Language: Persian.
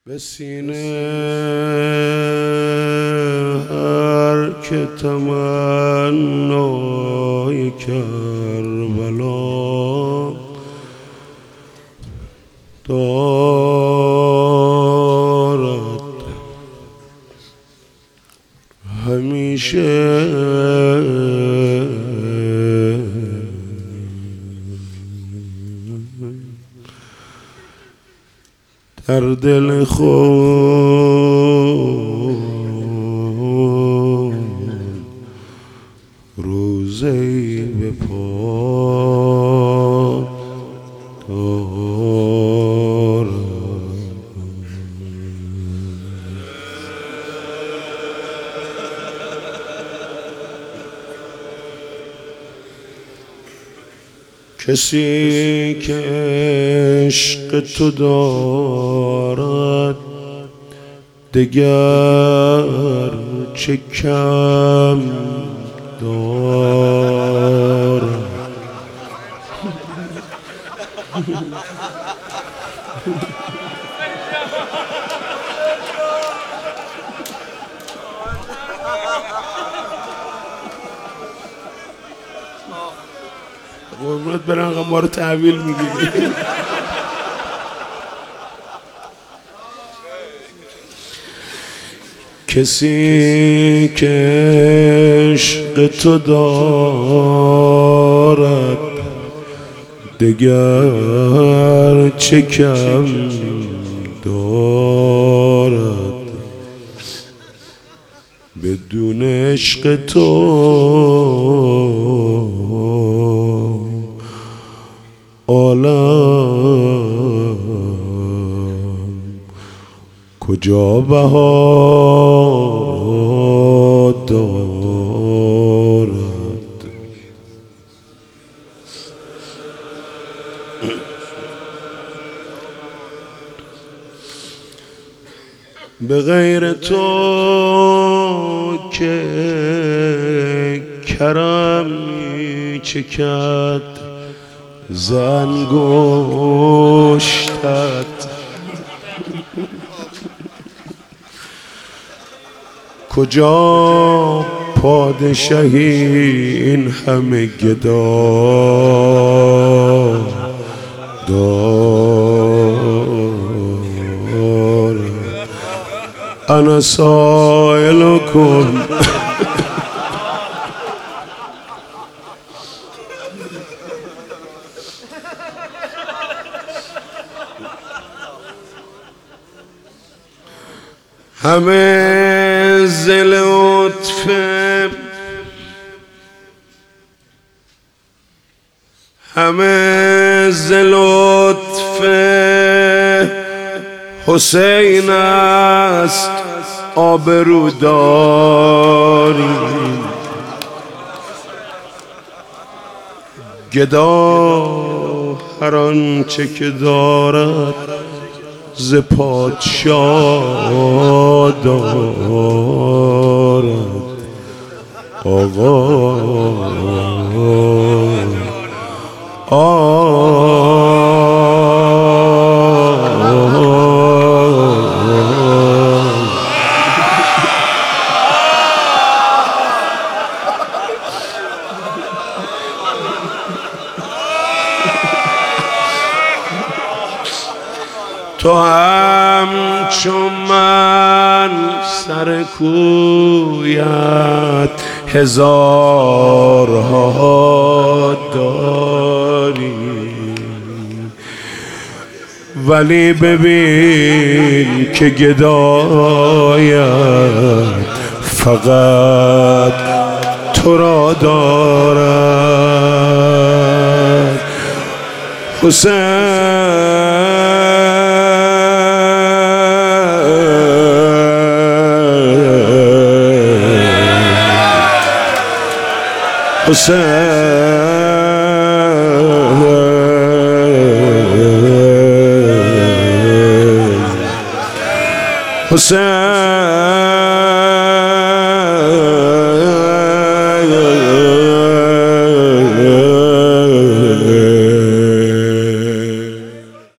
به سینه هر که تمنای کربلا دارد همیشه در دل خود روزی به پا دارم. کسی که عشق تو دارد دگر چه کم دارد. قربونت برن ما رو تحویل میگیری. کسی که عشق تو دارد دگر چه کم دارد. بدون عشق تو عالم کجا بها دارد. به غیر تو که کرم می چکد زنگشتت کجا پادشاهی این همه گدا دارد. انا سائلکم همه ز لطف حسین است آبروداری. گدا هر آنچه که دارد ز پادشاه دارد. تو همچون من سر کویت هزارها داری، ولی ببین که گدایت فقط تو را دارد. حسین